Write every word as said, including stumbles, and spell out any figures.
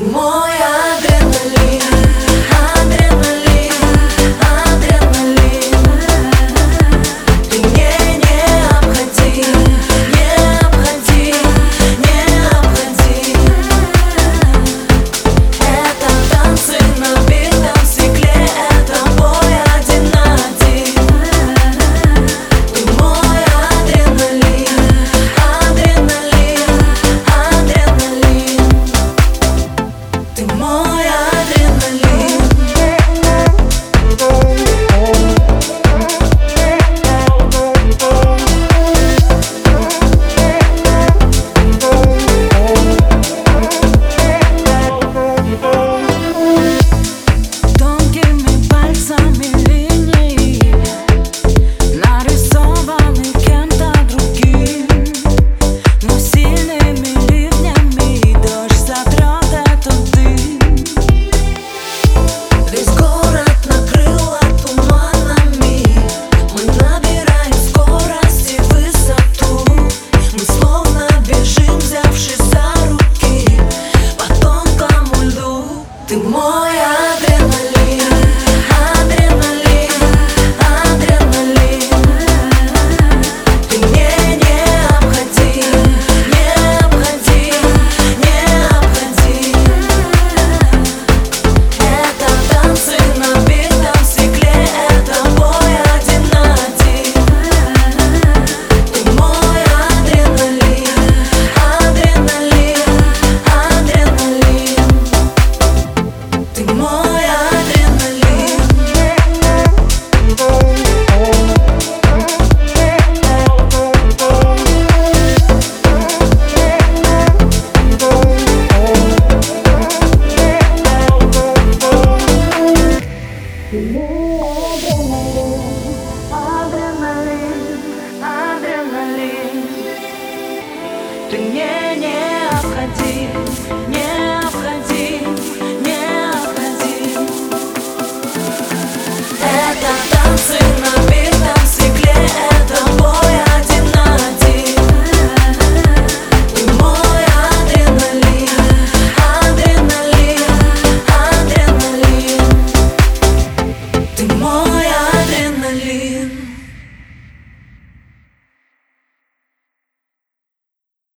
мой адреналин, адреналин, адреналин. Ты мне необходим, необходим, необходим. Это танцы на битом стекле, это бой один на один. Ты мой адреналин, адреналин, адреналин. Ты мой адреналин. Тонкими пальцами линии, нарисованы кем-то другим, но сильными ливнями дождь сотрет этот дым. Весь город накрыло туманами, мы набираем скорость и высоту. Мы словно бежим, взявшись за руки по тонкому льду. Ты мой адреналин, адреналин, адреналин. Ты мне необходим, необходим, необходим. Это танцы на битом стекле, это бой один на один. Ты мой адреналин, адреналин, адреналин. Ты мой адреналин. Адреналин, адреналин. Ты мне необходим.